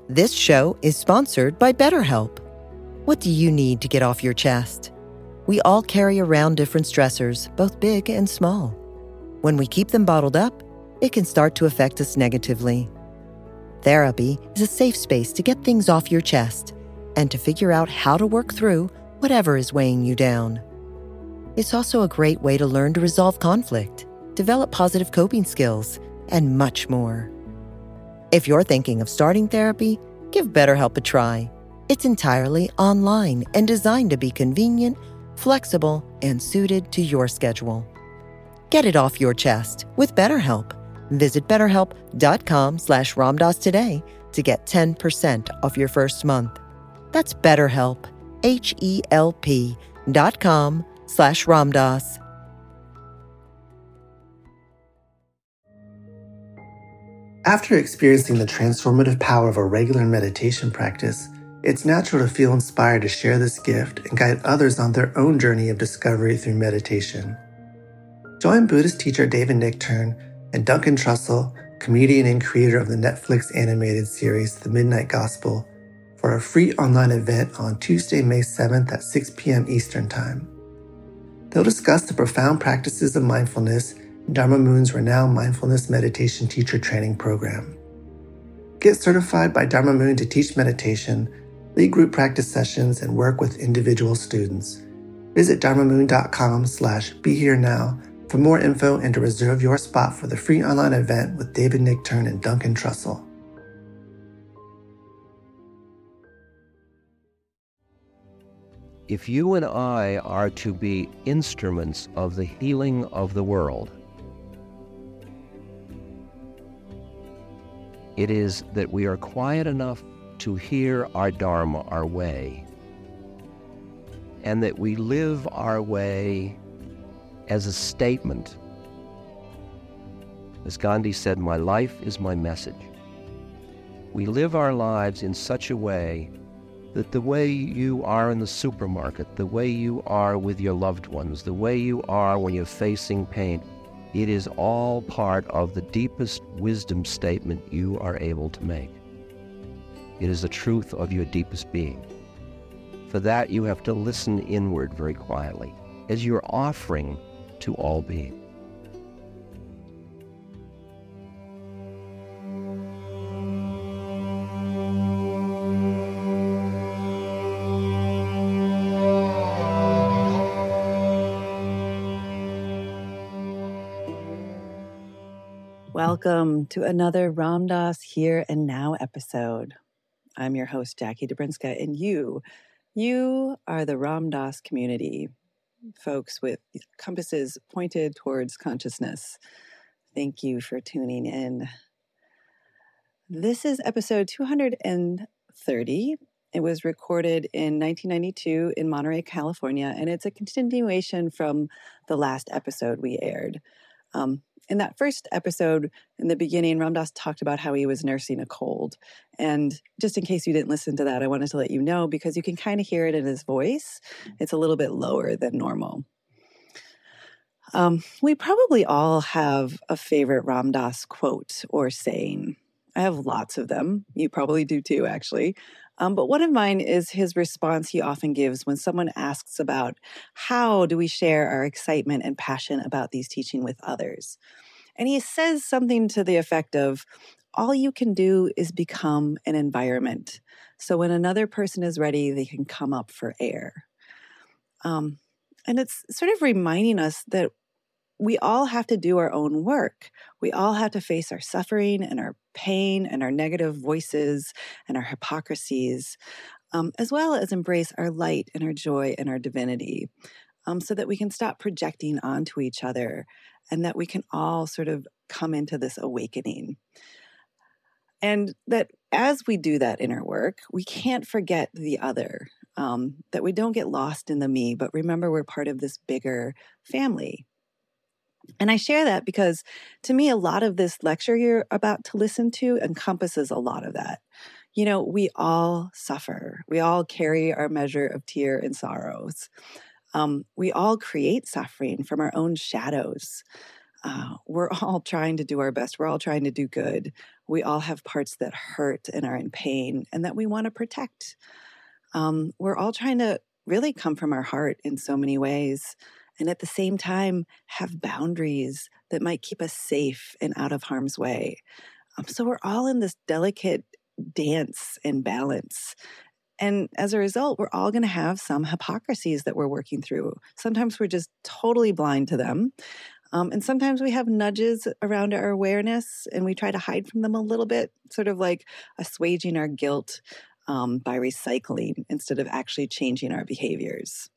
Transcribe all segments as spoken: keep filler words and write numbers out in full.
This show is sponsored by BetterHelp. What do you need to get off your chest? We all carry around different stressors, both big and small. When we keep them bottled up, it can start to affect us negatively. Therapy is a safe space to get things off your chest and to figure out how to work through whatever is weighing you down. It's also a great way to learn to resolve conflict, develop positive coping skills, and much more. If you're thinking of starting therapy, give BetterHelp a try. It's entirely online and designed to be convenient, flexible, and suited to your schedule. Get it off your chest with BetterHelp. Visit betterhelp.com slash Ramdas today to get ten percent off your first month. That's BetterHelp, H-E-L-P dot com slash Ramdas. After experiencing the transformative power of a regular meditation practice, it's natural to feel inspired to share this gift and guide others on their own journey of discovery through meditation. Join Buddhist teacher David Nichtern and Duncan Trussell, comedian and creator of the Netflix animated series The Midnight Gospel, for a free online event on Tuesday, May seventh at six p.m. Eastern Time. They'll discuss the profound practices of mindfulness in Dharma Moon's renowned mindfulness meditation teacher training program. Get certified by Dharma Moon to teach meditation, lead group practice sessions, and work with individual students. Visit dharmamoon.com slash be here now for more info and to reserve your spot for the free online event with David Nichtern and Duncan Trussell. If you and I are to be instruments of the healing of the world, it is that we are quiet enough to hear our Dharma, our way, and that we live our way as a statement. As Gandhi said, my life is my message. We live our lives in such a way that the way you are in the supermarket, the way you are with your loved ones, the way you are when you're facing pain, it is all part of the deepest wisdom statement you are able to make. It is the truth of your deepest being. For that, you have to listen inward very quietly as you're offering to all being. Welcome to another Ram Dass Here and Now episode. I'm your host, Jackie Dobrinska, and you, you are the Ram Dass community, folks with compasses pointed towards consciousness. Thank you for tuning in. This is episode two hundred thirty. It was recorded in nineteen ninety-two in Monterey, California, and it's a continuation from the last episode we aired. Um, in that first episode, in the beginning, Ram Dass talked about how he was nursing a cold. And just in case you didn't listen to that, I wanted to let you know, because you can kind of hear it in his voice. It's a little bit lower than normal. Um, we probably all have a favorite Ram Dass quote or saying. I have lots of them. You probably do too, actually. Um, but one of mine is his response he often gives when someone asks about how do we share our excitement and passion about these teaching with others. And he says something to the effect of, all you can do is become an environment. So when another person is ready, they can come up for air. Um, and it's sort of reminding us that we all have to do our own work. We all have to face our suffering and our pain and our negative voices and our hypocrisies, um, as well as embrace our light and our joy and our divinity, um, so that we can stop projecting onto each other and that we can all sort of come into this awakening. And that as we do that inner work, we can't forget the other, um, that we don't get lost in the me, but remember we're part of this bigger family. And I share that because, to me, a lot of this lecture you're about to listen to encompasses a lot of that. You know, we all suffer. We all carry our measure of tear and sorrows. Um, we all create suffering from our own shadows. Uh, we're all trying to do our best. We're all trying to do good. We all have parts that hurt and are in pain and that we want to protect. Um, we're all trying to really come from our heart in so many ways, and at the same time have boundaries that might keep us safe and out of harm's way. Um, so we're all in this delicate dance and balance. And as a result, we're all going to have some hypocrisies that we're working through. Sometimes we're just totally blind to them. Um, and sometimes we have nudges around our awareness and we try to hide from them a little bit, sort of like assuaging our guilt um, by recycling instead of actually changing our behaviors.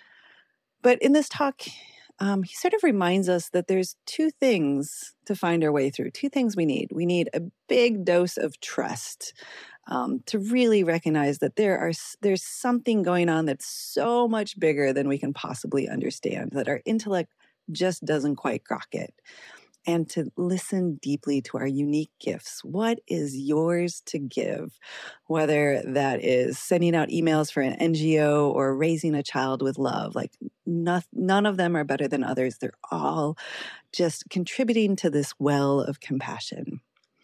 But in this talk, um, he sort of reminds us that there's two things to find our way through, two things we need. We need a big dose of trust um, to really recognize that there are there's something going on that's so much bigger than we can possibly understand, that our intellect just doesn't quite grok it. And to listen deeply to our unique gifts. What is yours to give? Whether that is sending out emails for an N G O or raising a child with love. Like none, none of them are better than others. They're all just contributing to this well of compassion.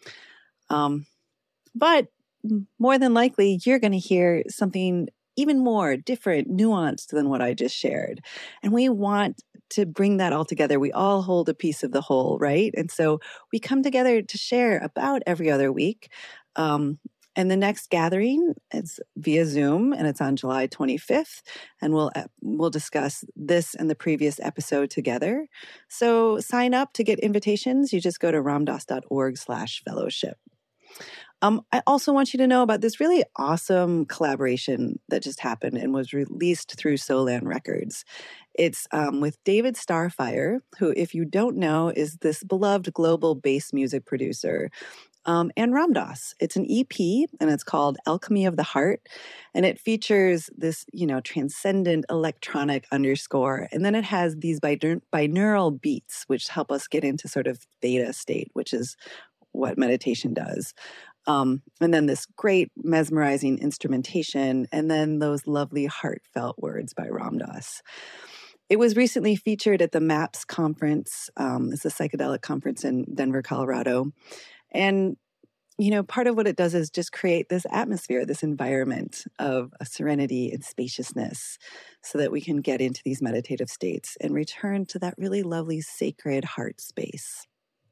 Um, but more than likely, you're going to hear something even more different, nuanced than what I just shared. And we want to bring that all together. We all hold a piece of the whole, right? And so we come together to share about every other week. Um, and the next gathering is via Zoom, and it's on July twenty-fifth. And we'll we'll discuss this and the previous episode together. So sign up to get invitations. You just go to ramdas.org slash fellowship. Um, I also want you to know about this really awesome collaboration that just happened and was released through Solan Records. It's um, with David Starfire, who, if you don't know, is this beloved global bass music producer, um, and Ram Dass. It's an E P, and it's called Alchemy of the Heart, and it features this, you know, transcendent electronic underscore, and then it has these bineur- binaural beats, which help us get into sort of theta state, which is what meditation does. Um, and then this great mesmerizing instrumentation, and then those lovely heartfelt words by Ram Dass. It was recently featured at the MAPS conference. Um, it's a psychedelic conference in Denver, Colorado. And, you know, part of what it does is just create this atmosphere, this environment of a serenity and spaciousness so that we can get into these meditative states and return to that really lovely sacred heart space.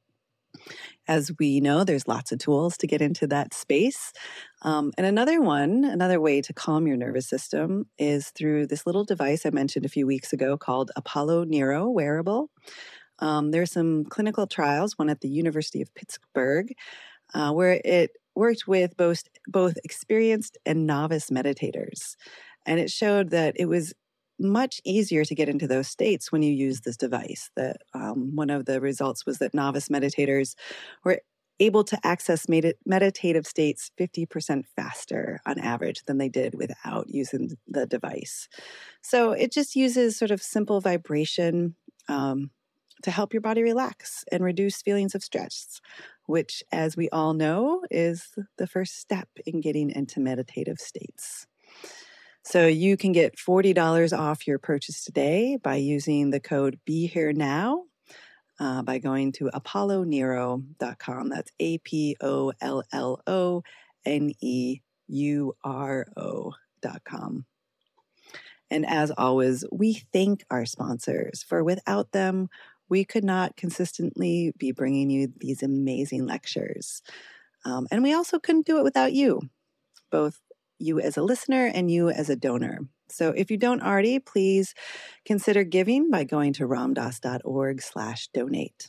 As we know, there's lots of tools to get into that space. Um, and another one, another way to calm your nervous system is through this little device I mentioned a few weeks ago called Apollo Neuro Wearable. Um, there are some clinical trials, one at the University of Pittsburgh, uh, where it worked with both, both experienced and novice meditators. And it showed that it was much easier to get into those states when you use this device. That um, one of the results was that novice meditators were able to access med- meditative states fifty percent faster on average than they did without using the device. So it just uses sort of simple vibration um, to help your body relax and reduce feelings of stress, which, as we all know, is the first step in getting into meditative states. So you can get forty dollars off your purchase today by using the code BeHereNow uh, by going to apollo neuro dot com. That's A P O L L O N E U R O dot com. And as always, we thank our sponsors, for without them, we could not consistently be bringing you these amazing lectures. Um, and we also couldn't do it without you, both you as a listener and you as a donor. So if you don't already, please consider giving by going to ramdas.org slash donate.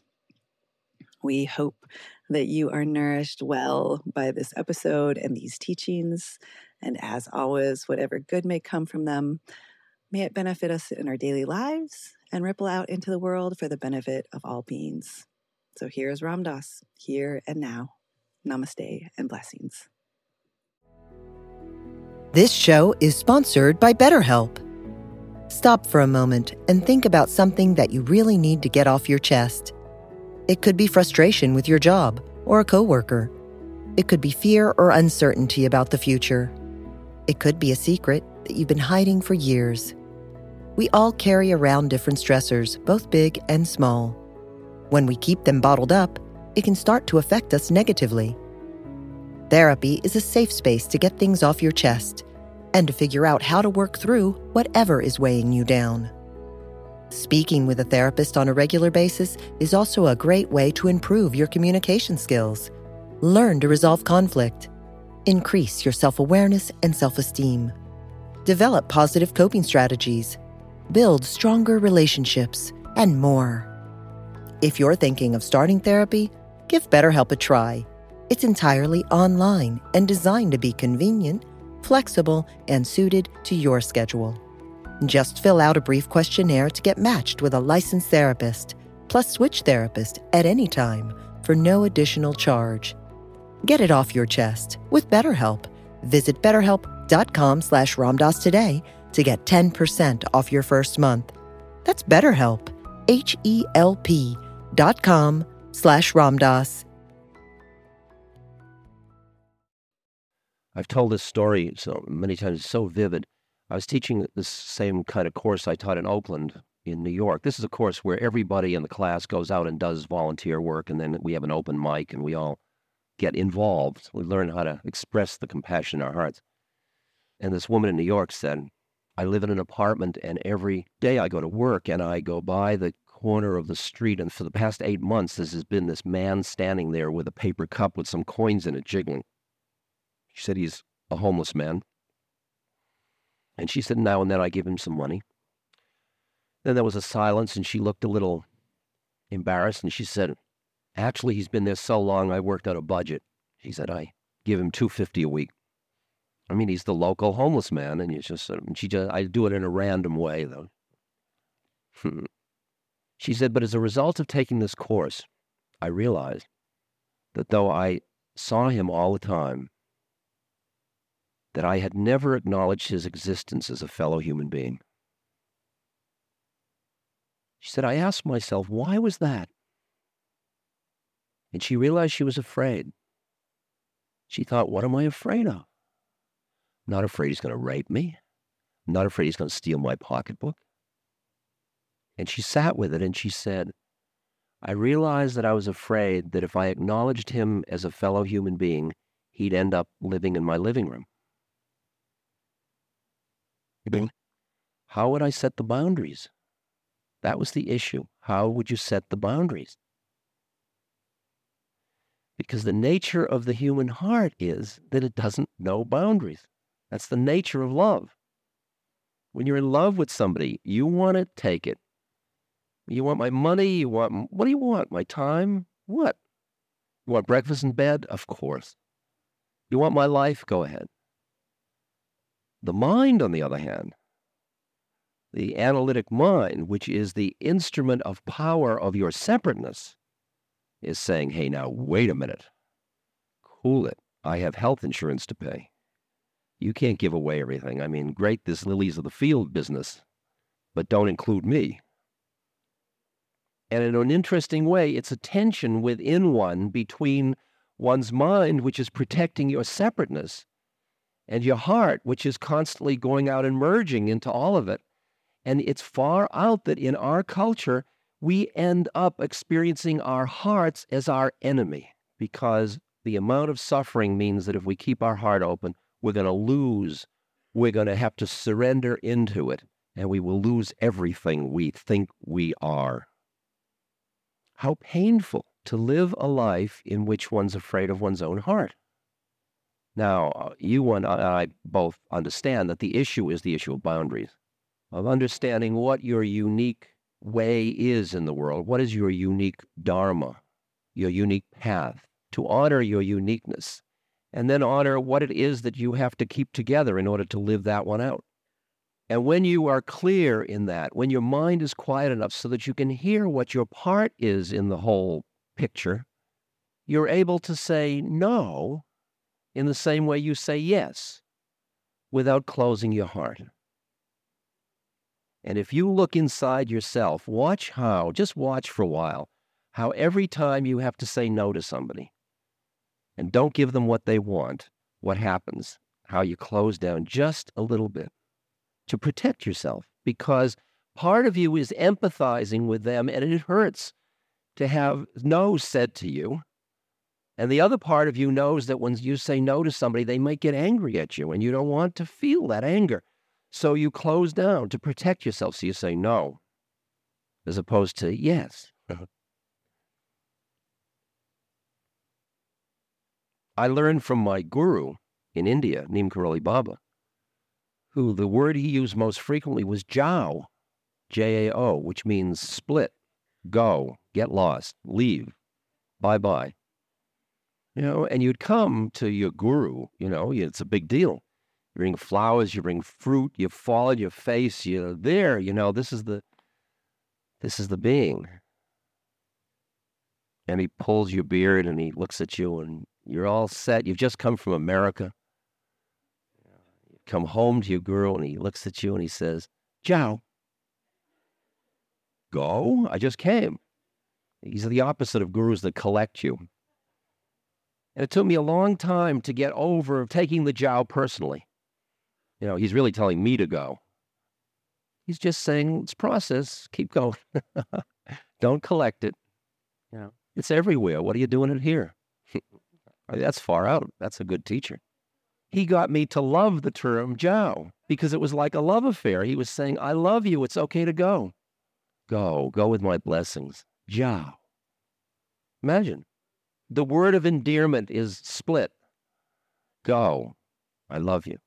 We hope that you are nourished well by this episode and these teachings. And as always, whatever good may come from them, may it benefit us in our daily lives and ripple out into the world for the benefit of all beings. So here's Ram Dass, here and now. Namaste and blessings. This show is sponsored by BetterHelp. Stop for a moment and think about something that you really need to get off your chest. It could be frustration with your job or a coworker. It could be fear or uncertainty about the future. It could be a secret that you've been hiding for years. We all carry around different stressors, both big and small. When we keep them bottled up, it can start to affect us negatively. Therapy is a safe space to get things off your chest and to figure out how to work through whatever is weighing you down. Speaking with a therapist on a regular basis is also a great way to improve your communication skills, learn to resolve conflict, increase your self-awareness and self-esteem, develop positive coping strategies, build stronger relationships, and more. If you're thinking of starting therapy, give BetterHelp a try. It's entirely online and designed to be convenient, flexible, and suited to your schedule. Just fill out a brief questionnaire to get matched with a licensed therapist, plus switch therapist at any time for no additional charge. Get it off your chest with BetterHelp. Visit betterhelp.com slash Ramdas today to get ten percent off your first month. That's BetterHelp, H-E-L-P dot com slash Ramdas. I've told this story so many times, it's so vivid. I was teaching this same kind of course I taught in Oakland, in New York. This is a course where everybody in the class goes out and does volunteer work, and then we have an open mic, and we all get involved. We learn how to express the compassion in our hearts. And this woman in New York said, I live in an apartment, and every day I go to work, and I go by the corner of the street, and for the past eight months, this has been this man standing there with a paper cup with some coins in it, jiggling. She said he's a homeless man. And she said now and then I give him some money. Then there was a silence, and she looked a little embarrassed, and she said, actually, he's been there so long, I worked out a budget. She said, I give him two hundred fifty dollars a week. I mean, he's the local homeless man, and you just, and she just, I do it in a random way, though. She said, but as a result of taking this course, I realized that though I saw him all the time, that I had never acknowledged his existence as a fellow human being. She said, I asked myself, why was that? And she realized she was afraid. She thought, what am I afraid of? I'm not afraid he's going to rape me. I'm not afraid he's going to steal my pocketbook. And she sat with it, and she said, I realized that I was afraid that if I acknowledged him as a fellow human being, he'd end up living in my living room. How would I set the boundaries? That was the issue. How would you set the boundaries? Because the nature of the human heart is that it doesn't know boundaries. That's the nature of love. When you're in love with somebody, you want to take it. You want my money? You want, what do you want? My time? What? You want breakfast in bed? Of course. You want my life? Go ahead. The mind, on the other hand, the analytic mind, which is the instrument of power of your separateness, is saying, hey, now, wait a minute. Cool it. I have health insurance to pay. You can't give away everything. I mean, great, this lilies of the field business, but don't include me. And in an interesting way, it's a tension within one between one's mind, which is protecting your separateness, and your heart, which is constantly going out and merging into all of it. And it's far out that in our culture, we end up experiencing our hearts as our enemy, because the amount of suffering means that if we keep our heart open, we're going to lose. We're going to have to surrender into it, and we will lose everything we think we are. How painful to live a life in which one's afraid of one's own heart. Now, you and I both understand that the issue is the issue of boundaries, of understanding what your unique way is in the world. What is your unique dharma, your unique path, to honor your uniqueness, and then honor what it is that you have to keep together in order to live that one out. And when you are clear in that, when your mind is quiet enough so that you can hear what your part is in the whole picture, you're able to say no in the same way you say yes, without closing your heart. And if you look inside yourself, watch how, just watch for a while, how every time you have to say no to somebody and don't give them what they want, what happens, how you close down just a little bit to protect yourself, because part of you is empathizing with them and it hurts to have no said to you. And the other part of you knows that when you say no to somebody, they might get angry at you, and you don't want to feel that anger. So you close down to protect yourself. So you say no, as opposed to yes. I learned from my guru in India, Neem Karoli Baba, who the word he used most frequently was jao, J A O, which means split, go, get lost, leave, bye-bye. You know, and you'd come to your guru, you know, it's a big deal. You bring flowers, you bring fruit, you fall on your face, you're there, you know, this is the, this is the being. And he pulls your beard and he looks at you and you're all set. You've just come from America. You come home to your guru and he looks at you and he says, Jao. Go? I just came. He's the opposite of gurus that collect you. And it took me a long time to get over taking the Jao personally. You know, he's really telling me to go. He's just saying, it's process, keep going. Don't collect it. You know, it's everywhere. What are you doing it here? That's far out. That's a good teacher. He got me to love the term Jao because it was like a love affair. He was saying, I love you. It's okay to go. Go. Go with my blessings. Jao. Imagine. The word of endearment is split. Go. I love you.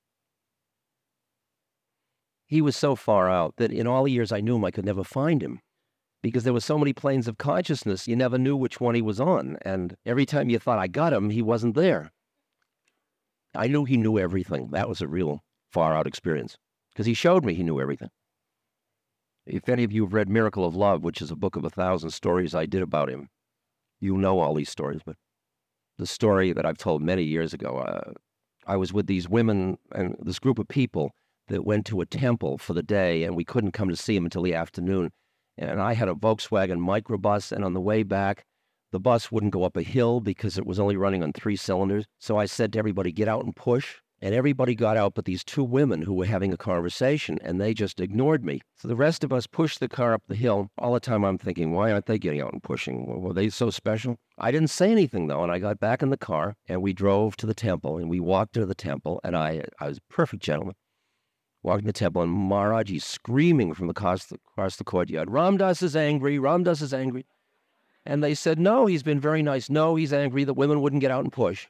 He was so far out that in all the years I knew him, I could never find him because there were so many planes of consciousness, you never knew which one he was on. And every time you thought I got him, he wasn't there. I knew he knew everything. That was a real far out experience because he showed me he knew everything. If any of you have read Miracle of Love, which is a book of a thousand stories I did about him, you'll know all these stories. But the story that I've told many years ago, uh, I was with these women and this group of people that went to a temple for the day, and we couldn't come to see him until the afternoon. And I had a Volkswagen microbus, and on the way back, the bus wouldn't go up a hill because it was only running on three cylinders. So I said to everybody, get out and push. And everybody got out but these two women who were having a conversation, and they just ignored me. So the rest of us pushed the car up the hill. All the time I'm thinking, why aren't they getting out and pushing? Were they so special? I didn't say anything, though, and I got back in the car, and we drove to the temple, and we walked to the temple, and I, I was a perfect gentleman. Walked in the temple, and Maharaji's screaming from across the, across the courtyard, Ram Das is angry, Ram Das is angry. And they said, no, he's been very nice. No, he's angry that women wouldn't get out and push.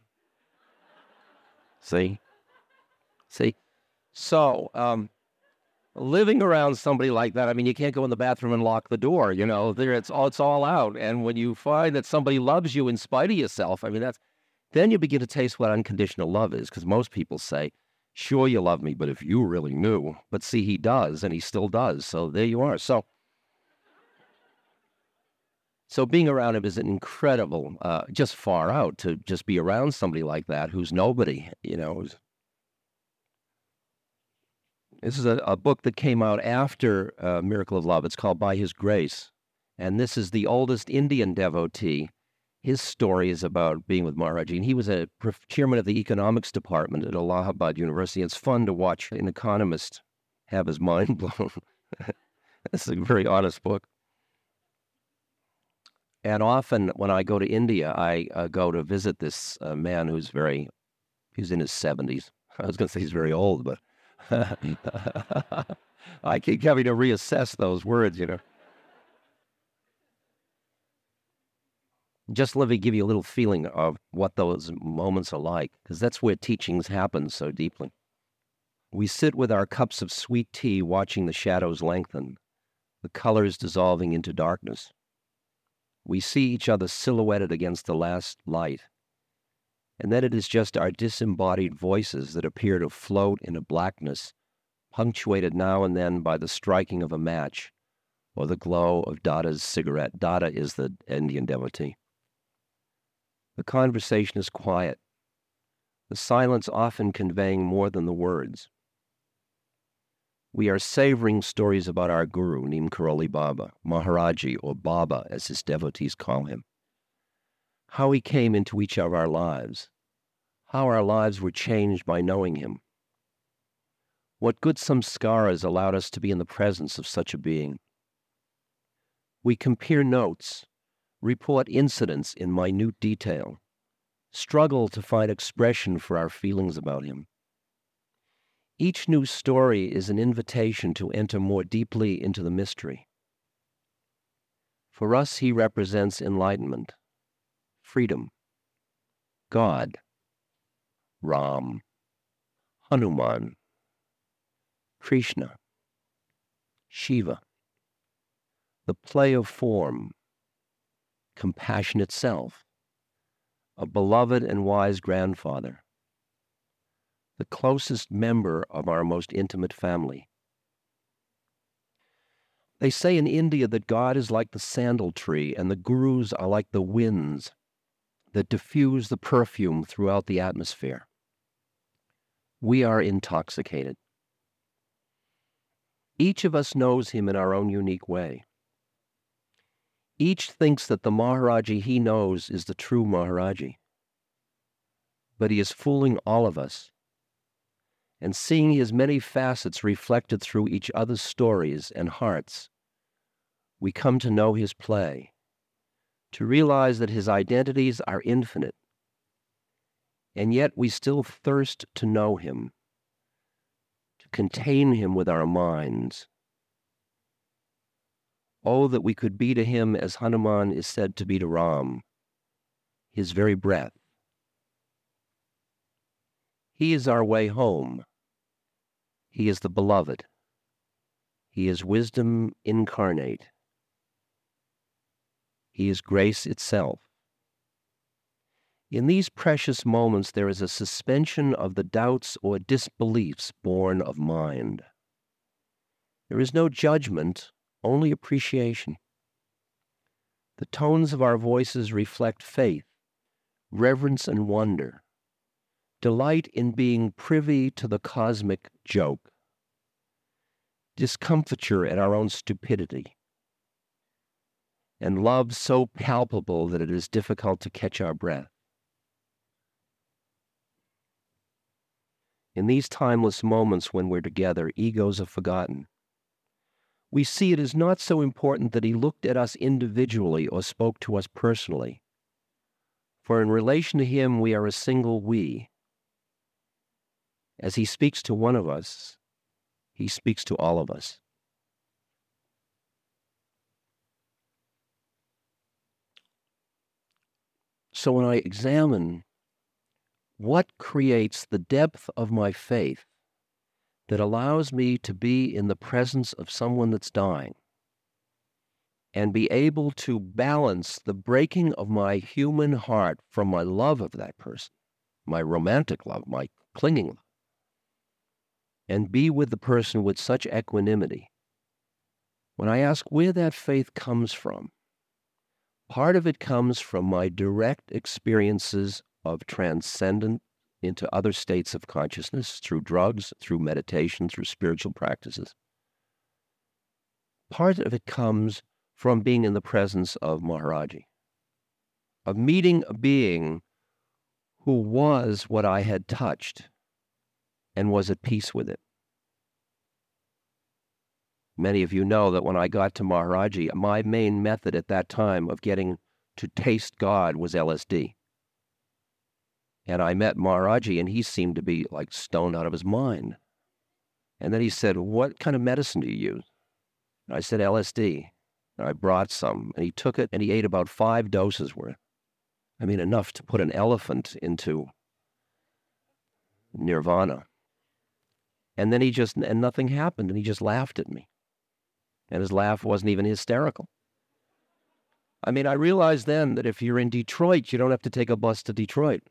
See? See? So, um, living around somebody like that, I mean, you can't go in the bathroom and lock the door, you know, there it's all, it's all out. And when you find that somebody loves you in spite of yourself, I mean, that's, then you begin to taste what unconditional love is, because most people say, sure, you love me, but if you really knew. But see, he does, and he still does. So there you are. So, so being around him is an incredible, uh, just far out to just be around somebody like that who's nobody, you know. This is a, a book that came out after uh, Miracle of Love. It's called By His Grace. And this is the oldest Indian devotee. His story is about being with Maharaji. And he was a chairman of the economics department at Allahabad University. It's fun to watch an economist have his mind blown. This is a very honest book. And often when I go to India, I uh, go to visit this uh, man who's very, he's in his seventies. I was going to say he's very old, but I keep having to reassess those words, you know. Just let me give you a little feeling of what those moments are like, because that's where teachings happen so deeply. We sit with our cups of sweet tea watching the shadows lengthen, the colors dissolving into darkness. We see each other silhouetted against the last light, and then it is just our disembodied voices that appear to float in a blackness, punctuated now and then by the striking of a match or the glow of Dada's cigarette. Dada is the Indian devotee. The conversation is quiet, the silence often conveying more than the words. We are savoring stories about our guru, Neem Karoli Baba, Maharaji, or Baba, as his devotees call him. How he came into each of our lives, how our lives were changed by knowing him. What good samskaras allowed us to be in the presence of such a being. We compare notes, report incidents in minute detail, struggle to find expression for our feelings about him. Each new story is an invitation to enter more deeply into the mystery. For us, he represents enlightenment, freedom, God, Ram, Hanuman, Krishna, Shiva, the play of form, compassion itself, a beloved and wise grandfather, the closest member of our most intimate family. They say in India that God is like the sandal tree and the gurus are like the winds that diffuse the perfume throughout the atmosphere. We are intoxicated. Each of us knows him in our own unique way. Each thinks that the Maharaji he knows is the true Maharaji. But he is fooling all of us. And seeing his many facets reflected through each other's stories and hearts, we come to know his play, to realize that his identities are infinite, and yet we still thirst to know him, to contain him with our minds. Oh, that we could be to him as Hanuman is said to be to Ram, his very breath. He is our way home. He is the beloved. He is wisdom incarnate. He is grace itself. In these precious moments, there is a suspension of the doubts or disbeliefs born of mind. There is no judgment, only appreciation. The tones of our voices reflect faith, reverence and wonder, delight in being privy to the cosmic joke, discomfiture at our own stupidity, and love so palpable that it is difficult to catch our breath. In these timeless moments when we're together, egos are forgotten. We see it is not so important that he looked at us individually or spoke to us personally. For in relation to him, we are a single we. As he speaks to one of us, he speaks to all of us. So when I examine what creates the depth of my faith that allows me to be in the presence of someone that's dying and be able to balance the breaking of my human heart from my love of that person, my romantic love, my clinging love, and be with the person with such equanimity, when I ask where that faith comes from, part of it comes from my direct experiences of transcendent into other states of consciousness through drugs, through meditation, through spiritual practices. Part of it comes from being in the presence of Maharaji, of meeting a being who was what I had touched and was at peace with it. Many of you know that when I got to Maharaji, my main method at that time of getting to taste God was L S D. And I met Maharaji, and he seemed to be like stoned out of his mind. And then he said, "What kind of medicine do you use?" And I said, "L S D. And I brought some, and he took it, and he ate about five doses worth. I mean, enough to put an elephant into nirvana. And then he just, and nothing happened, and he just laughed at me. And his laugh wasn't even hysterical. I mean, I realized then that if you're in Detroit, you don't have to take a bus to Detroit.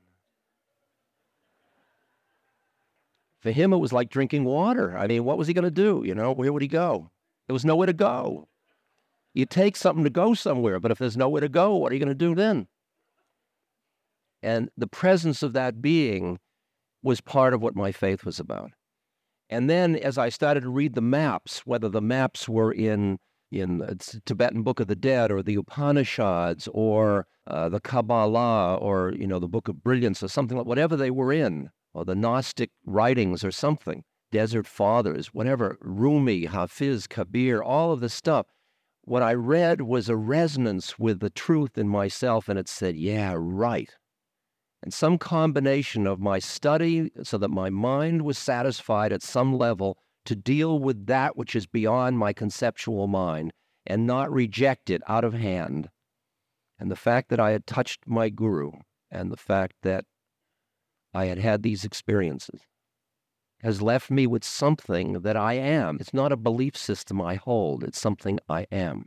For him, it was like drinking water. I mean, what was he going to do? You know, where would he go? There was nowhere to go. You take something to go somewhere, but if there's nowhere to go, what are you going to do then? And the presence of that being was part of what my faith was about. And then as I started to read the maps, whether the maps were in in the Tibetan Book of the Dead or the Upanishads or uh, the Kabbalah or, you know, the Book of Brilliance or something like whatever they were in, or the Gnostic writings or something, Desert Fathers, whatever, Rumi, Hafiz, Kabir, all of this stuff, what I read was a resonance with the truth in myself, and it said, yeah, right. And some combination of my study so that my mind was satisfied at some level to deal with that which is beyond my conceptual mind and not reject it out of hand. And the fact that I had touched my guru and the fact that I had had these experiences has left me with something that I am. It's not a belief system I hold. It's something I am.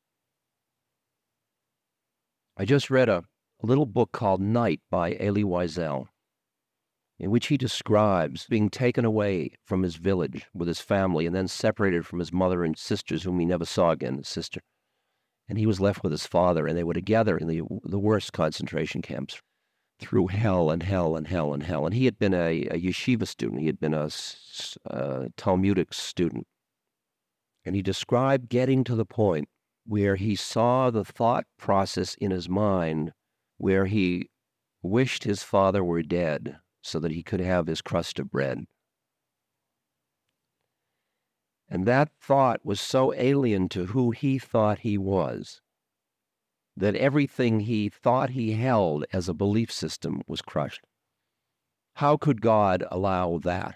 I just read a, a little book called Night by Elie Wiesel, in which he describes being taken away from his village with his family and then separated from his mother and sisters, whom he never saw again, his sister. And he was left with his father, and they were together in the, the worst concentration camps through hell and hell and hell and hell. And he had been a, a yeshiva student. He had been a, a Talmudic student. And he described getting to the point where he saw the thought process in his mind where he wished his father were dead so that he could have his crust of bread. And that thought was so alien to who he thought he was that everything he thought he held as a belief system was crushed. How could God allow that?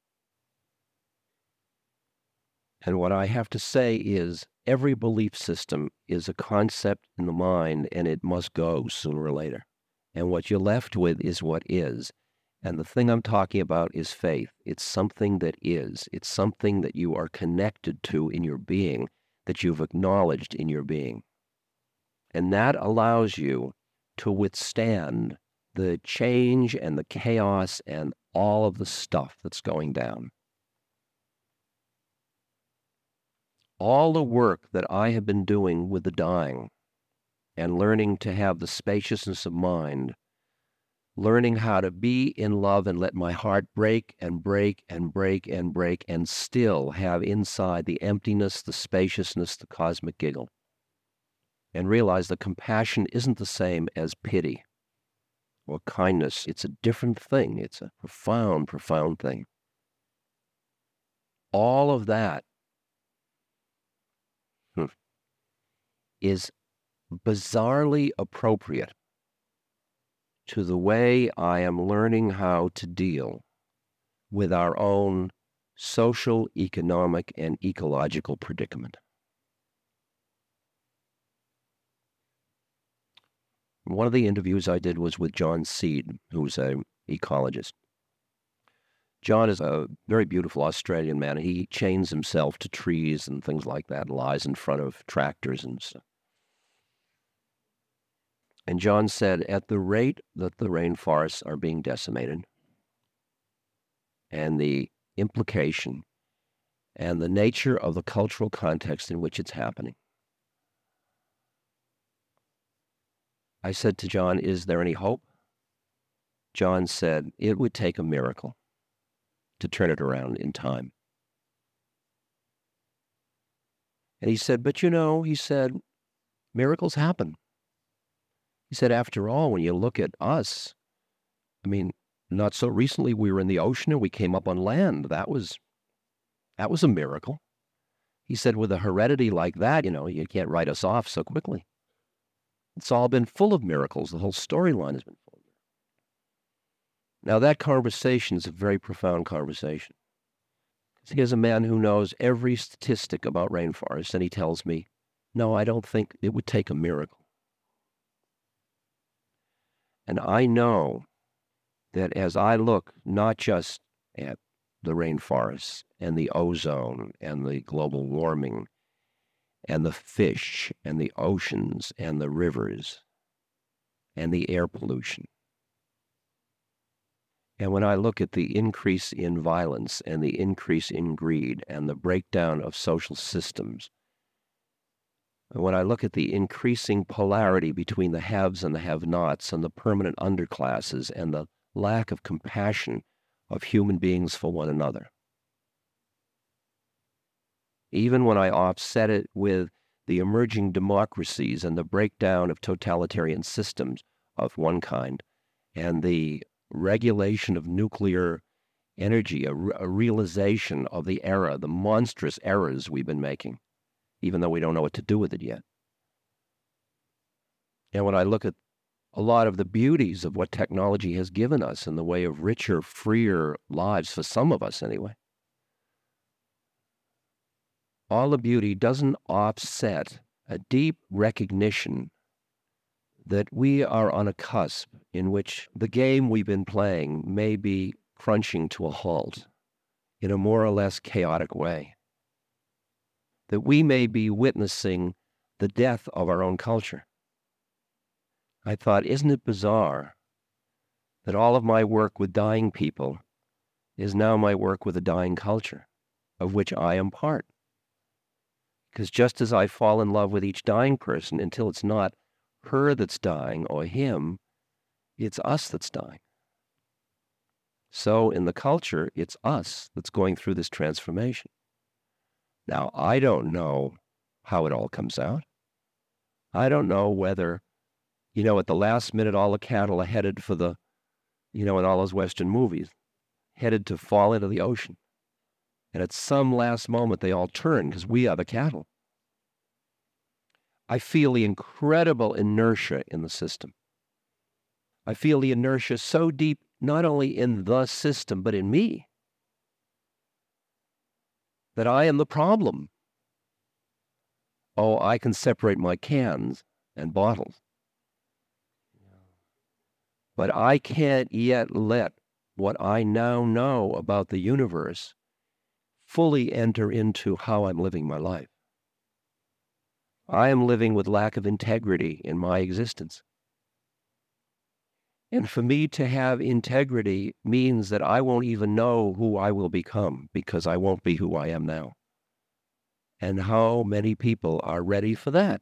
And what I have to say is every belief system is a concept in the mind, and it must go sooner or later. And what you're left with is what is. And the thing I'm talking about is faith. It's something that is. It's something that you are connected to in your being, that you've acknowledged in your being. And that allows you to withstand the change and the chaos and all of the stuff that's going down. All the work that I have been doing with the dying and learning to have the spaciousness of mind, learning how to be in love and let my heart break and break and break and break and still have inside the emptiness, the spaciousness, the cosmic giggle. And realize that compassion isn't the same as pity or kindness. It's a different thing. It's a profound, profound thing. All of that hmm, is bizarrely appropriate to the way I am learning how to deal with our own social, economic, and ecological predicament. One of the interviews I did was with John Seed, who's an ecologist. John is a very beautiful Australian man. He chains himself to trees and things like that, lies in front of tractors and stuff. And John said, at the rate that the rainforests are being decimated, and the implication and the nature of the cultural context in which it's happening, I said to John, is there any hope? John said, it would take a miracle to turn it around in time. And he said, but you know, he said, miracles happen. He said, after all, when you look at us, I mean, not so recently we were in the ocean and we came up on land. That was, that was a miracle. He said, with a heredity like that, you know, you can't write us off so quickly. It's all been full of miracles. The whole storyline has been full of miracles. Now, that conversation is a very profound conversation. Here's a man who knows every statistic about rainforests, and he tells me, no, I don't think it would take a miracle. And I know that as I look not just at the rainforests and the ozone and the global warming and the fish and the oceans and the rivers and the air pollution, and when I look at the increase in violence and the increase in greed and the breakdown of social systems, and when I look at the increasing polarity between the haves and the have-nots and the permanent underclasses and the lack of compassion of human beings for one another, even when I offset it with the emerging democracies and the breakdown of totalitarian systems of one kind and the regulation of nuclear energy, a, a realization of the era, the monstrous errors we've been making, even though we don't know what to do with it yet. And when I look at a lot of the beauties of what technology has given us in the way of richer, freer lives, for some of us anyway, all the beauty doesn't offset a deep recognition that we are on a cusp in which the game we've been playing may be crunching to a halt in a more or less chaotic way. That we may be witnessing the death of our own culture. I thought, isn't it bizarre that all of my work with dying people is now my work with a dying culture, of which I am part? Because just as I fall in love with each dying person, until it's not her that's dying or him, it's us that's dying. So in the culture, it's us that's going through this transformation. Now, I don't know how it all comes out. I don't know whether, you know, at the last minute, all the cattle are headed for the, you know, in all those Western movies, headed to fall into the ocean. And at some last moment, they all turn because we are the cattle. I feel the incredible inertia in the system. I feel the inertia so deep, not only in the system, but in me, that I am the problem. Oh, I can separate my cans and bottles. But I can't yet let what I now know about the universe fully enter into how I'm living my life. I am living with lack of integrity in my existence. And for me to have integrity means that I won't even know who I will become because I won't be who I am now. And how many people are ready for that?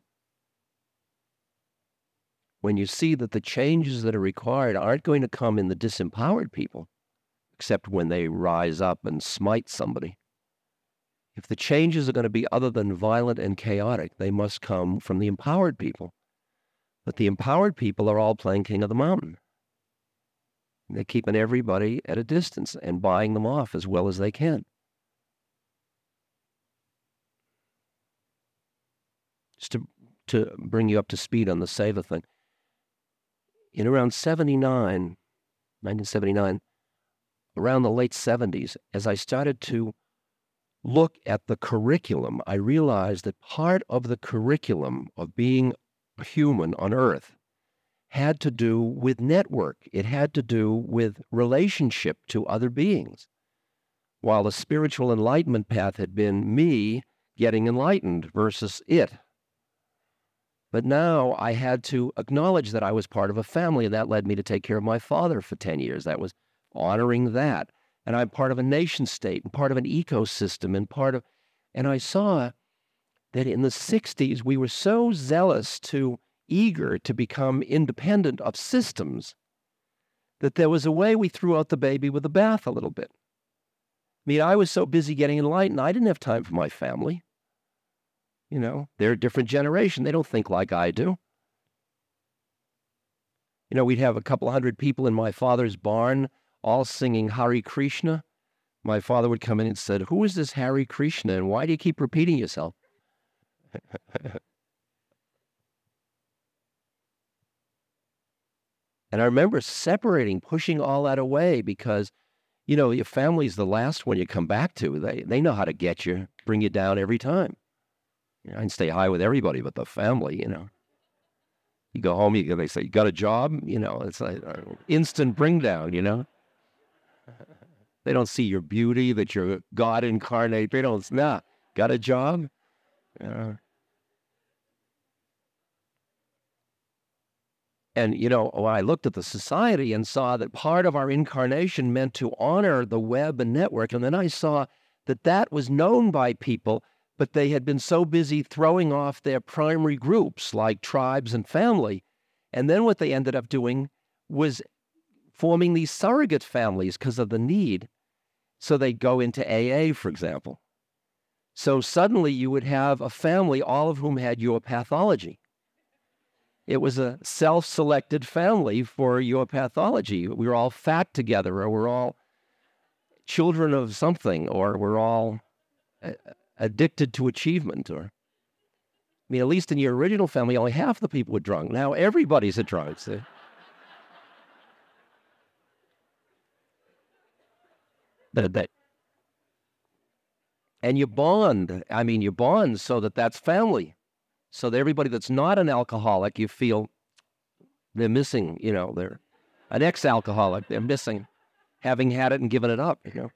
When you see that the changes that are required aren't going to come in the disempowered people, except when they rise up and smite somebody. If the changes are going to be other than violent and chaotic, they must come from the empowered people. But the empowered people are all playing king of the mountain. They're keeping everybody at a distance and buying them off as well as they can. Just to, to bring you up to speed on the SAVA thing. In around seventy-nine, nineteen seventy-nine, around the late seventies, as I started to look at the curriculum, I realized that part of the curriculum of being a human on Earth had to do with network. It had to do with relationship to other beings. While the spiritual enlightenment path had been me getting enlightened versus it. But now I had to acknowledge that I was part of a family, and that led me to take care of my father for ten years. That was honoring that. And I'm part of a nation state and part of an ecosystem and part of, and I saw that in the sixties, we were so zealous to, eager to become independent of systems that there was a way we threw out the baby with the bath a little bit. I mean, I was so busy getting enlightened, I didn't have time for my family. You know, they're a different generation. They don't think like I do. You know, we'd have a couple hundred people in my father's barn all singing Hare Krishna. My father would come in and said, "Who is this Hare Krishna, and why do you keep repeating yourself?" And I remember separating, pushing all that away because, you know, your family's the last one you come back to. They they know how to get you, bring you down every time. You know, I can stay high with everybody but the family, you know. You go home, you they say, "You got a job?" You know, it's like uh, instant bring down, you know. They don't see your beauty, that you're God incarnate. They don't, nah, got a job? You know. And, you know, when I looked at the society and saw that part of our incarnation meant to honor the web and network, and then I saw that that was known by people, but they had been so busy throwing off their primary groups like tribes and family. And then what they ended up doing was forming these surrogate families because of the need. So they'd go into A A, for example. So suddenly you would have a family, all of whom had your pathology. It was a self-selected family for your pathology. We were all fat together, or we're all children of something, or we're all addicted to achievement, or mean, at least in your original family, only half the people were drunk. Now everybody's a drunk. See? That, that, and you bond. I mean, you bond so that that's family. So that everybody that's not an alcoholic, you feel they're missing, you know, they're an ex-alcoholic, they're missing having had it and given it up, you know.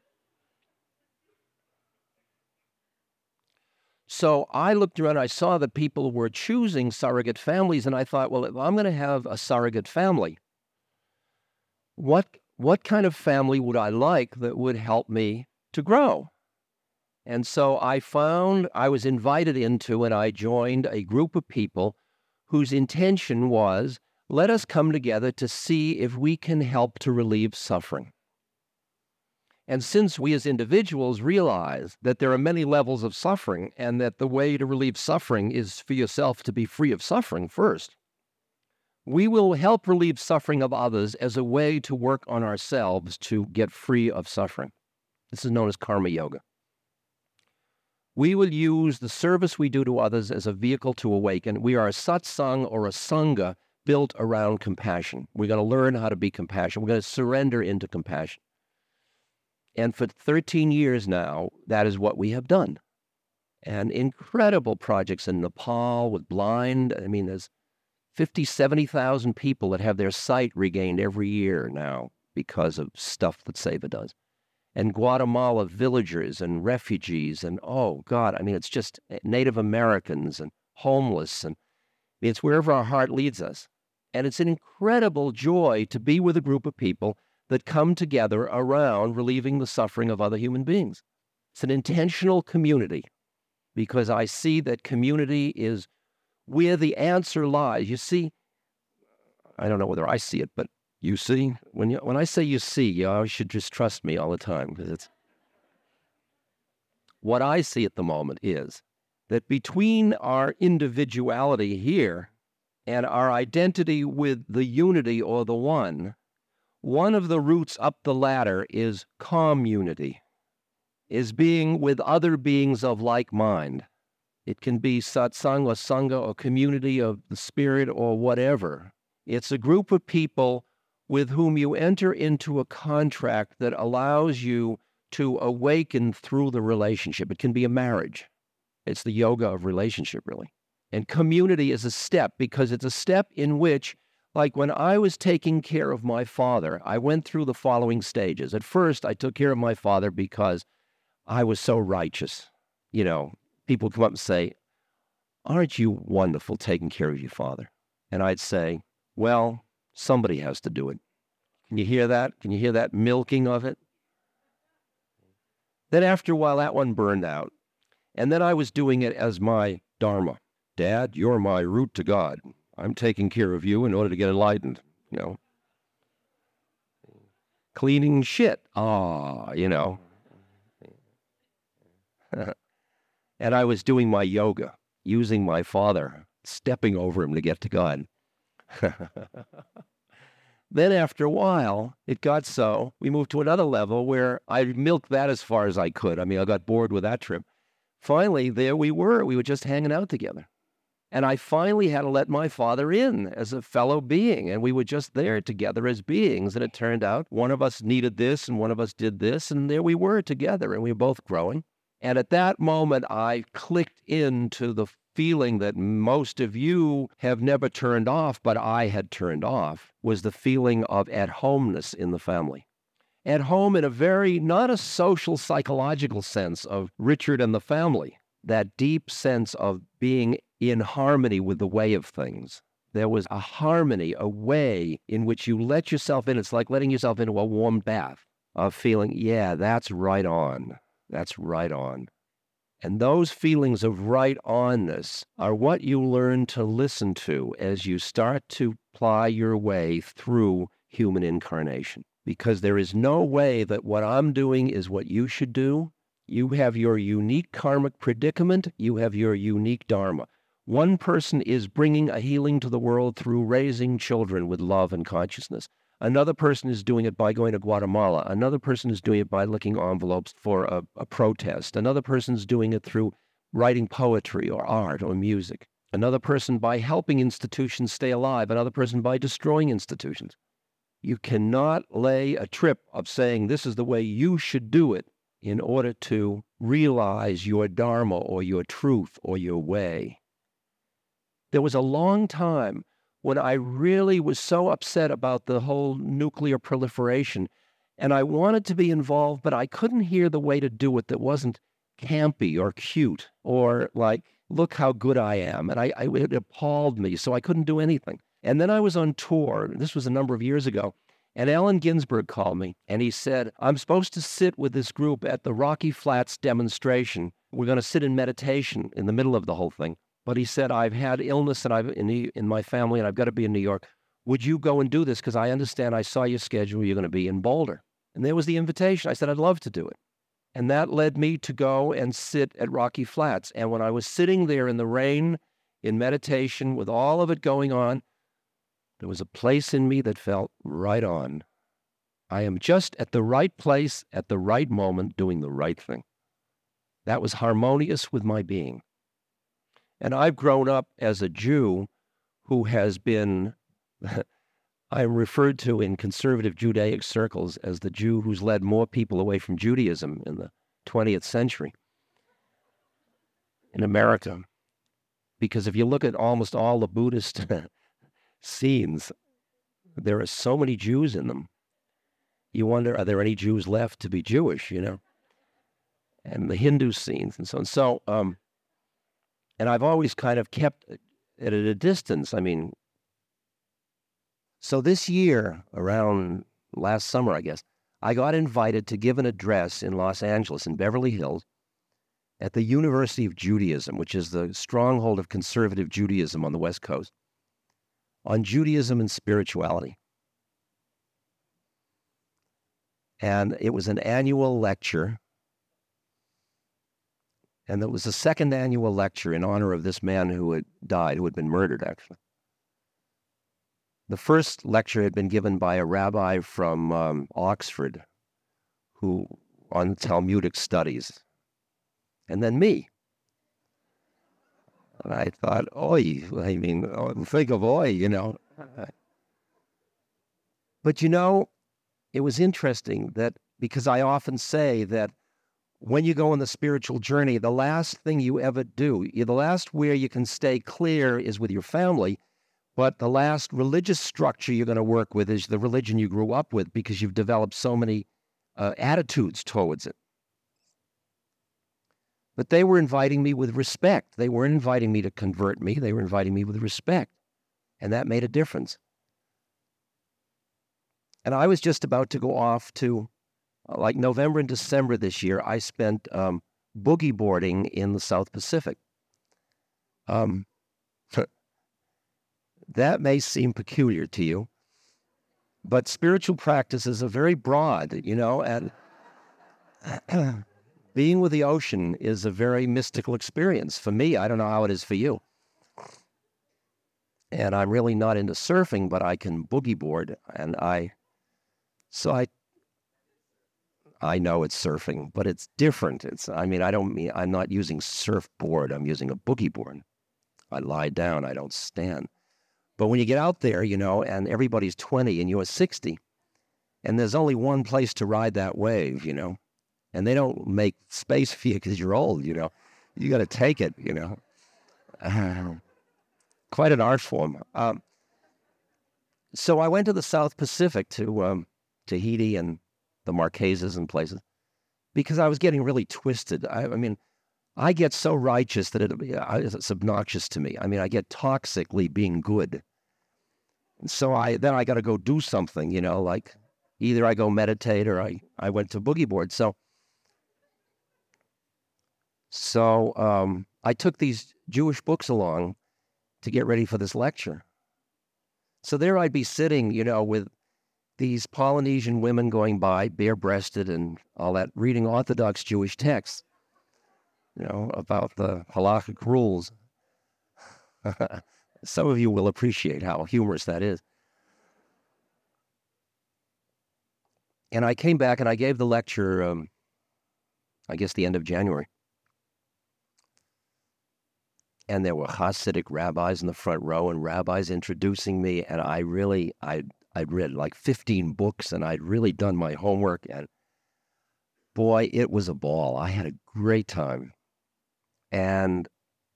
So I looked around, I saw that people were choosing surrogate families, and I thought, well, if I'm going to have a surrogate family, what what kind of family would I like that would help me to grow? And so I found, I was invited into, and I joined a group of people whose intention was, let us come together to see if we can help to relieve suffering. And since we as individuals realize that there are many levels of suffering and that the way to relieve suffering is for yourself to be free of suffering first, we will help relieve suffering of others as a way to work on ourselves to get free of suffering. This is known as karma yoga. We will use the service we do to others as a vehicle to awaken. We are a satsang or a sangha built around compassion. We're going to learn how to be compassionate. We're going to surrender into compassion. And for thirteen years now, that is what we have done. And incredible projects in Nepal with blind. I mean, there's fifty, seventy thousand people that have their sight regained every year now because of stuff that Seva does. And Guatemala villagers and refugees and, oh, God, I mean, it's just Native Americans and homeless. And it's wherever our heart leads us. And it's an incredible joy to be with a group of people that come together around relieving the suffering of other human beings. It's an intentional community because I see that community is where the answer lies. You see, I don't know whether I see it, but you see, when you, when I say you see, you should just trust me all the time because it's what I see at the moment is that between our individuality here and our identity with the unity or the one, one of the routes up the ladder is community, is being with other beings of like mind. It can be satsang or sangha or community of the spirit or whatever. It's a group of people with whom you enter into a contract that allows you to awaken through the relationship. It can be a marriage. It's the yoga of relationship, really. And community is a step because it's a step in which, like when I was taking care of my father, I went through the following stages. At first, I took care of my father because I was so righteous. You know, people come up and say, aren't you wonderful taking care of your father? And I'd say, well, somebody has to do it. Can you hear that? Can you hear that milking of it? Then after a while, that one burned out. And then I was doing it as my dharma. Dad, you're my route to God. I'm taking care of you in order to get enlightened, you know. Cleaning shit. Ah, you know. And I was doing my yoga, using my father, stepping over him to get to God. Then after a while, it got so, we moved to another level where I milked that as far as I could. I mean, I got bored with that trip. Finally, there we were. We were just hanging out together. And I finally had to let my father in as a fellow being. And we were just there together as beings. And it turned out one of us needed this and one of us did this. And there we were together and we were both growing. And at that moment, I clicked into the feeling that most of you have never turned off, but I had turned off, was the feeling of at-homeness in the family. At home in a very, not a social, psychological sense of Richard and the family, that deep sense of being in harmony with the way of things. There was a harmony, a way in which you let yourself in. It's like letting yourself into a warm bath of feeling, yeah, that's right on. That's right on. And those feelings of right onness are what you learn to listen to as you start to ply your way through human incarnation. Because there is no way that what I'm doing is what you should do. You have your unique karmic predicament. You have your unique dharma. One person is bringing a healing to the world through raising children with love and consciousness. Another person is doing it by going to Guatemala. Another person is doing it by licking envelopes for a, a protest. Another person is doing it through writing poetry or art or music. another person by helping institutions stay alive, another person by destroying institutions. You cannot lay a trip of saying this is the way you should do it in order to realize your dharma or your truth or your way. There was a long time when I really was so upset about the whole nuclear proliferation, and I wanted to be involved, but I couldn't hear the way to do it that wasn't campy or cute or like, look how good I am. And I, I it appalled me, so I couldn't do anything. And then I was on tour. This was a number of years ago. And Allen Ginsberg called me, and he said, I'm supposed to sit with this group at the Rocky Flats demonstration. We're going to sit in meditation in the middle of the whole thing. But he said, I've had illness and I've in, the, in my family, and I've got to be in New York. Would you go and do this? Because I understand I saw your schedule. You're going to be in Boulder. And there was the invitation. I said, I'd love to do it. And that led me to go and sit at Rocky Flats. And when I was sitting there in the rain, in meditation, with all of it going on, there was a place in me that felt right on. I am just at the right place at the right moment doing the right thing. That was harmonious with my being. And I've grown up as a Jew who has been, I am referred to in conservative Judaic circles as the Jew who's led more people away from Judaism in the twentieth century in America. Because if you look at almost all the Buddhist scenes, there are so many Jews in them. You wonder, are there any Jews left to be Jewish, you know? And the Hindu scenes and so on. So, um, and I've always kind of kept it at a distance. I mean, so this year, around last summer, I guess, I got invited to give an address in Los Angeles, in Beverly Hills, at the University of Judaism, which is the stronghold of conservative Judaism on the West Coast, on Judaism and spirituality. And it was an annual lecture. And it was the second annual lecture in honor of this man who had died, who had been murdered, actually. The first lecture had been given by a rabbi from um, Oxford, who on Talmudic studies, and then me. And I thought, oi, I mean, think of oi, you know. But you know, it was interesting that, because I often say that when you go on the spiritual journey, the last thing you ever do, the last where you can stay clear is with your family, but the last religious structure you're going to work with is the religion you grew up with, because you've developed so many uh, attitudes towards it. But they were inviting me with respect. They weren't inviting me to convert me. They were inviting me with respect. And that made a difference. And I was just about to go off to, uh, like November and December this year, I spent um, boogie boarding in the South Pacific. Um, that may seem peculiar to you, but spiritual practices are very broad, you know, and being with the ocean is a very mystical experience. For me, I don't know how it is for you. And I'm really not into surfing, but I can boogie board. And I, so I, I know it's surfing, but it's different. It's, I mean, I don't mean, I'm not using surfboard. I'm using a boogie board. I lie down, I don't stand. But when you get out there, you know, and everybody's twenty and you're sixty, and there's only one place to ride that wave, you know, and they don't make space for you because you're old, you know. You got to take it, you know. Uh, quite an art form. Um, so I went to the South Pacific, to um, Tahiti and the Marquesas and places, because I was getting really twisted. I, I mean, I get so righteous that it, it's obnoxious to me. I mean, I get toxically being good. And so I then I got to go do something, you know, like either I go meditate or I, I went to boogie board. So So um, I took these Jewish books along to get ready for this lecture. So there I'd be sitting, you know, with these Polynesian women going by, bare-breasted and all that, reading Orthodox Jewish texts, you know, about the halakhic rules. Some of you will appreciate how humorous that is. And I came back and I gave the lecture, um, I guess, the end of January. And there were Hasidic rabbis in the front row and rabbis introducing me. And I really, I, I'd read like fifteen books and I'd really done my homework. And boy, it was a ball. I had a great time. And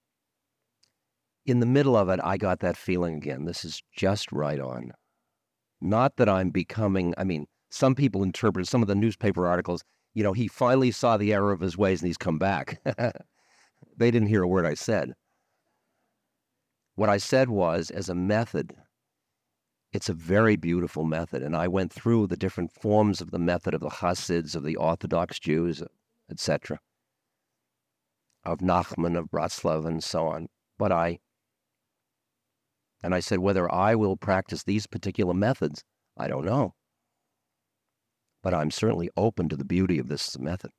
in the middle of it, I got that feeling again. This is just right on. Not that I'm becoming, I mean, some people interpret some of the newspaper articles, you know, he finally saw the error of his ways and he's come back. They didn't hear a word I said. What I said was, as a method, it's a very beautiful method. And I went through the different forms of the method of the Hasids, of the Orthodox Jews, et cetera, of Nachman, of Bratslav, and so on. But I, and I said, whether I will practice these particular methods, I don't know. But I'm certainly open to the beauty of this method.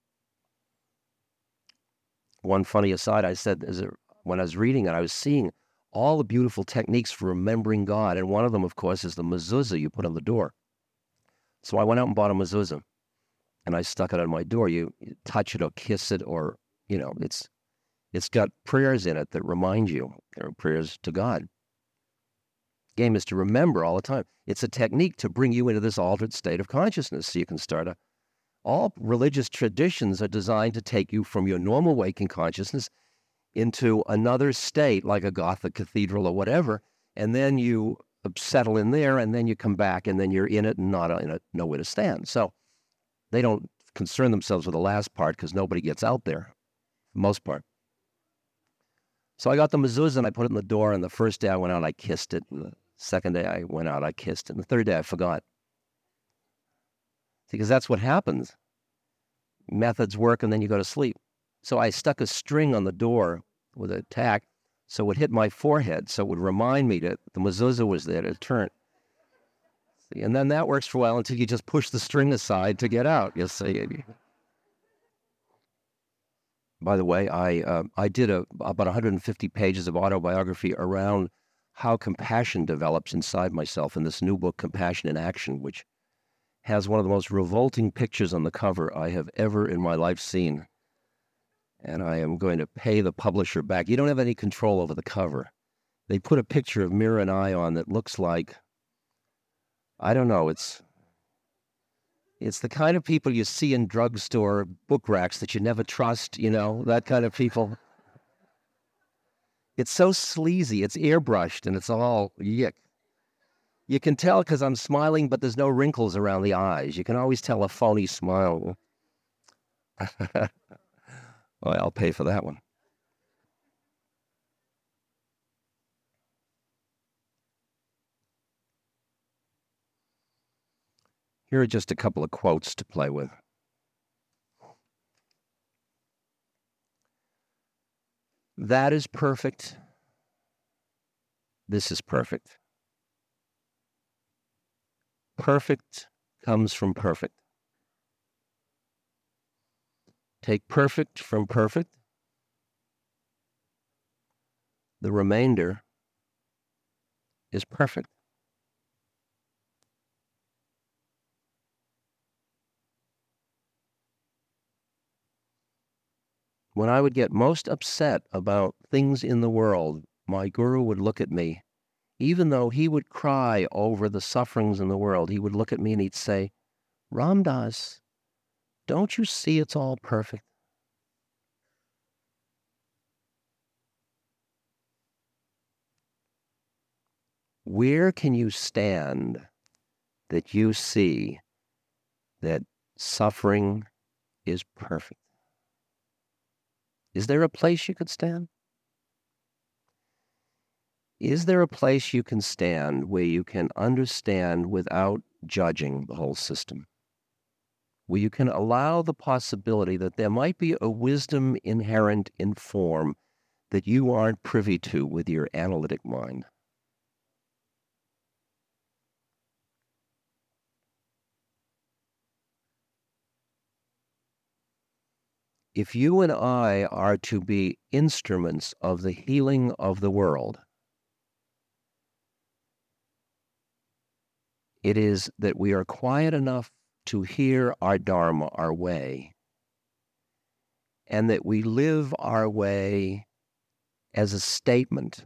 One funny aside, I said, as a, when I was reading it, I was seeing all the beautiful techniques for remembering God. And one of them, of course, is the mezuzah you put on the door. So I went out and bought a mezuzah, and I stuck it on my door. You, you touch it or kiss it, or, you know, it's it's got prayers in it that remind you. There are prayers to God. Game is to remember all the time. It's a technique to bring you into this altered state of consciousness so you can start a... All religious traditions are designed to take you from your normal waking consciousness into another state, like a Gothic cathedral or whatever, and then you settle in there, and then you come back, and then you're in it and not in it, nowhere to stand. So they don't concern themselves with the last part because nobody gets out there, for the most part. So I got the mezuzah, and I put it in the door, and the first day I went out, I kissed it. And the second day I went out, I kissed it. And the third day I forgot. Because that's what happens. Methods work, and then you go to sleep. So I stuck a string on the door with a tack so it would hit my forehead, so it would remind me that the mezuzah was there to turn. See, and then that works for a while until you just push the string aside to get out. You see. By the way, I uh, I did a, about one hundred fifty pages of autobiography around how compassion develops inside myself in this new book, Compassion in Action, which has one of the most revolting pictures on the cover I have ever in my life seen. And I am going to pay the publisher back. You don't have any control over the cover. They put a picture of Mira and I on that looks like, I don't know, it's it's the kind of people you see in drugstore book racks that you never trust, you know, that kind of people. It's so sleazy, it's airbrushed, and it's all yick. You can tell because I'm smiling, but there's no wrinkles around the eyes. You can always tell a phony smile. Well, I'll pay for that one. Here are just a couple of quotes to play with. That is perfect. This is perfect. Perfect comes from perfect. Take perfect from perfect. The remainder is perfect. When I would get most upset about things in the world, my guru would look at me. Even though he would cry over the sufferings in the world, he would look at me and he'd say, Ram Dass, don't you see it's all perfect? Where can you stand that you see that suffering is perfect? Is there a place you could stand? Is there a place you can stand where you can understand without judging the whole system? Where you can allow the possibility that there might be a wisdom inherent in form that you aren't privy to with your analytic mind? If you and I are to be instruments of the healing of the world, it is that we are quiet enough to hear our Dharma, our way, and that we live our way as a statement.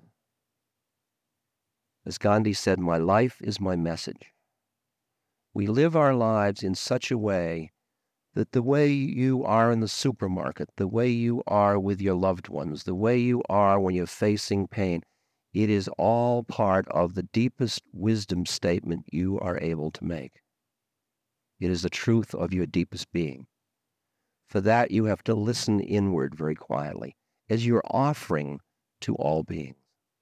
As Gandhi said, my life is my message. We live our lives in such a way that the way you are in the supermarket, the way you are with your loved ones, the way you are when you're facing pain, it is all part of the deepest wisdom statement you are able to make. It is the truth of your deepest being. For that, you have to listen inward very quietly as you're offering to all beings.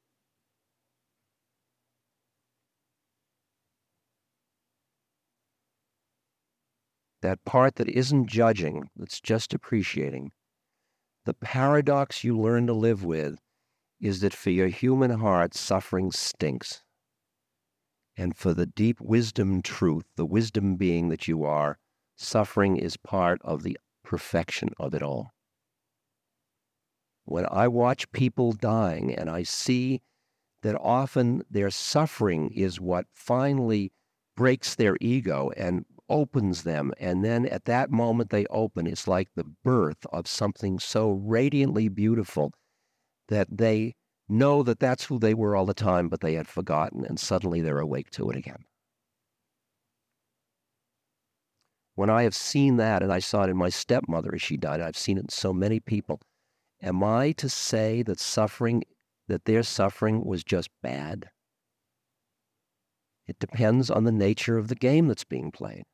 That part that isn't judging, that's just appreciating. The paradox you learn to live with is that for your human heart, suffering stinks. And for the deep wisdom truth, the wisdom being that you are, suffering is part of the perfection of it all. When I watch people dying and I see that often their suffering is what finally breaks their ego and opens them, and then at that moment they open, it's like the birth of something so radiantly beautiful that they know that that's who they were all the time, but they had forgotten, and suddenly they're awake to it again. When I have seen that, and I saw it in my stepmother as she died, I've seen it in so many people, am I to say that suffering, that their suffering was just bad? It depends on the nature of the game that's being played.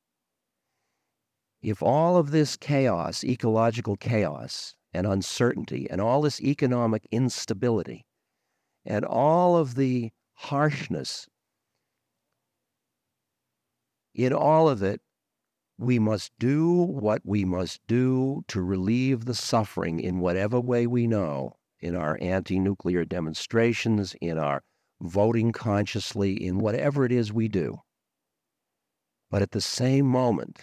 If all of this chaos, ecological chaos and uncertainty, and all this economic instability, and all of the harshness, in all of it, we must do what we must do to relieve the suffering in whatever way we know, in our anti-nuclear demonstrations, in our voting consciously, in whatever it is we do. But at the same moment,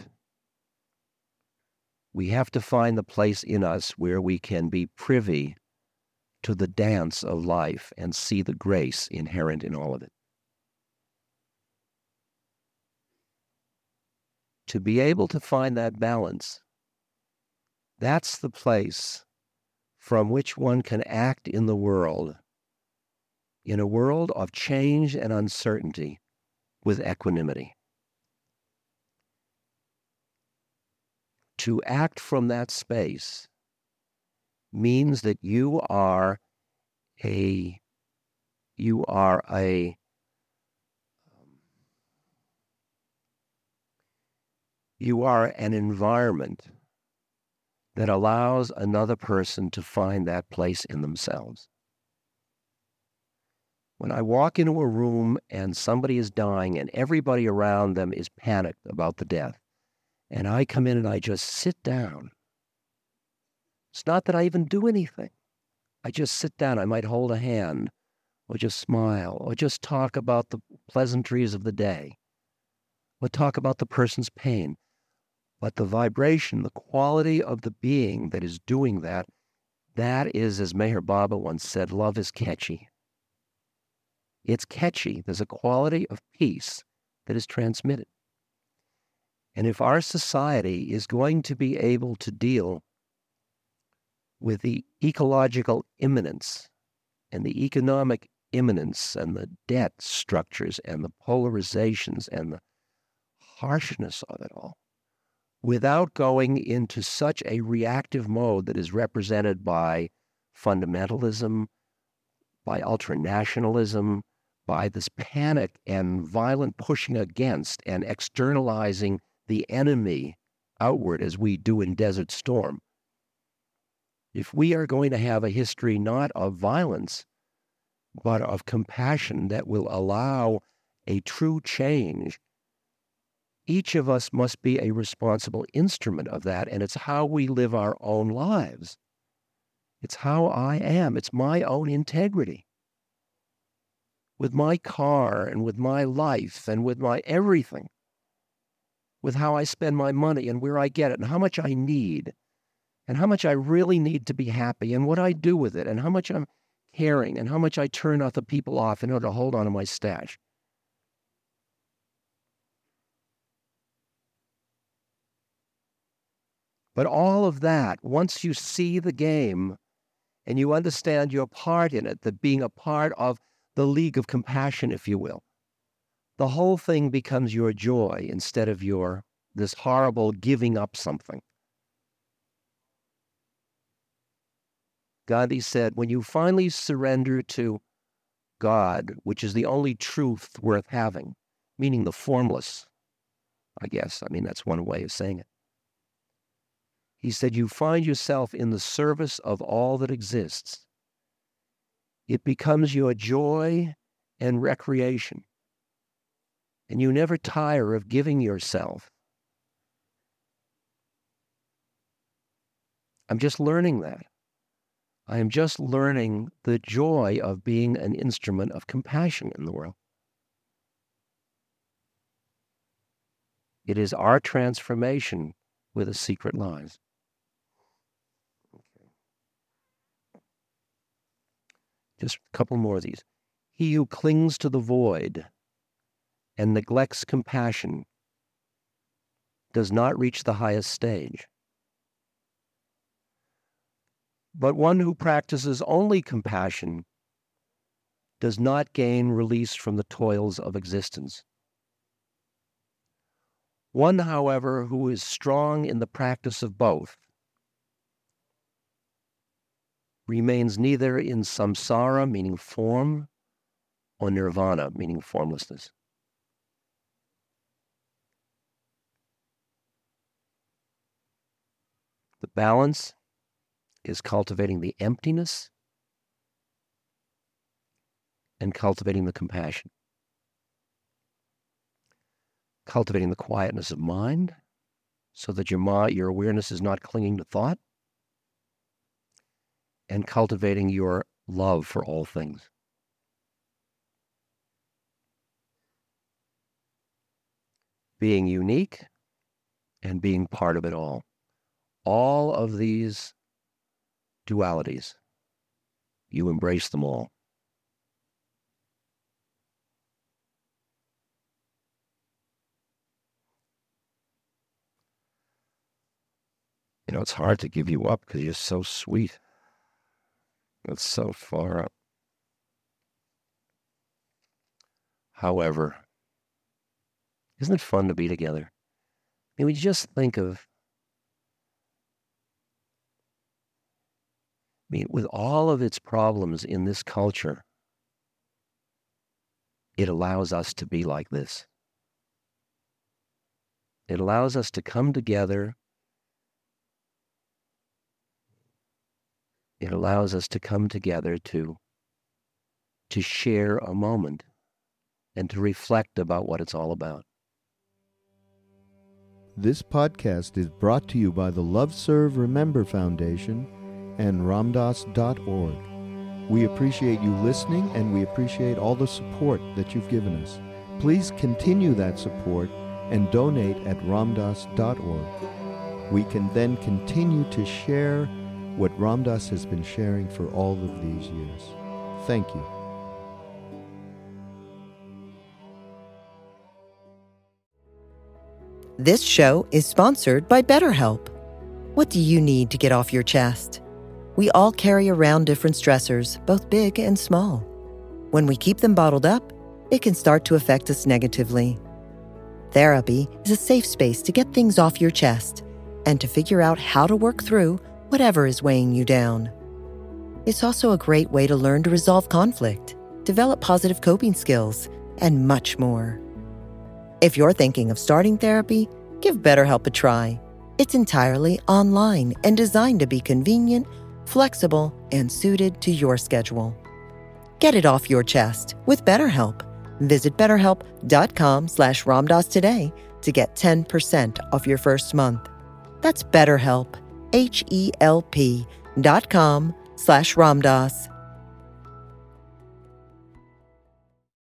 we have to find the place in us where we can be privy to the dance of life and see the grace inherent in all of it. To be able to find that balance, that's the place from which one can act in the world, in a world of change and uncertainty, with equanimity. To act from that space means that you are a, you are a, you are an environment that allows another person to find that place in themselves. When I walk into a room and somebody is dying and everybody around them is panicked about the death, and I come in and I just sit down. It's not that I even do anything. I just sit down. I might hold a hand or just smile or just talk about the pleasantries of the day or talk about the person's pain. But the vibration, the quality of the being that is doing that, that is, as Meher Baba once said, love is catchy. It's catchy. There's a quality of peace that is transmitted. And if our society is going to be able to deal with the ecological imminence and the economic imminence and the debt structures and the polarizations and the harshness of it all, without going into such a reactive mode that is represented by fundamentalism, by ultranationalism, by this panic and violent pushing against and externalizing the enemy outward as we do in Desert Storm. If we are going to have a history not of violence, but of compassion that will allow a true change, each of us must be a responsible instrument of that, and it's how we live our own lives. It's how I am. It's my own integrity. With my car and with my life and with my everything, with how I spend my money and where I get it and how much I need and how much I really need to be happy and what I do with it and how much I'm caring and how much I turn other people off in order to hold on to my stash. But all of that, once you see the game and you understand your part in it, that being a part of the League of Compassion, if you will, the whole thing becomes your joy instead of your this horrible giving up something. Gandhi said, when you finally surrender to God, which is the only truth worth having, meaning the formless, I guess, I mean, that's one way of saying it. He said, you find yourself in the service of all that exists. It becomes your joy and recreation. And you never tire of giving yourself. I'm just learning that. I am just learning the joy of being an instrument of compassion in the world. It is our transformation where the secret lies. Okay. Just a couple more of these. He who clings to the void and neglects compassion does not reach the highest stage. But one who practices only compassion does not gain release from the toils of existence. One, however, who is strong in the practice of both remains neither in samsara, meaning form, or nirvana, meaning formlessness. The balance is cultivating the emptiness and cultivating the compassion. Cultivating the quietness of mind so that your mind, your awareness is not clinging to thought, and cultivating your love for all things. Being unique and being part of it all. All of these dualities, you embrace them all. You know, it's hard to give you up because you're so sweet. It's so far up. However, isn't it fun to be together? I mean, we just think of, I mean, with all of its problems in this culture, it allows us to be like this. It allows us to come together. It allows us to come together to, to share a moment and to reflect about what it's all about. This podcast is brought to you by the Love Serve Remember Foundation and ramdas dot org. We appreciate you listening, and we appreciate all the support that you've given us. Please continue that support and donate at ramdas dot org. We can then continue to share what Ram Dass has been sharing for all of these years. Thank you. This show is sponsored by BetterHelp. What do you need to get off your chest? We all carry around different stressors, both big and small. When we keep them bottled up, it can start to affect us negatively. Therapy is a safe space to get things off your chest and to figure out how to work through whatever is weighing you down. It's also a great way to learn to resolve conflict, develop positive coping skills, and much more. If you're thinking of starting therapy, give BetterHelp a try. It's entirely online and designed to be convenient, flexible, and suited to your schedule. Get it off your chest with BetterHelp. Visit betterhelp.com slash ramdas today to get ten percent off your first month. That's BetterHelp, H E L P dot com slash ramdas.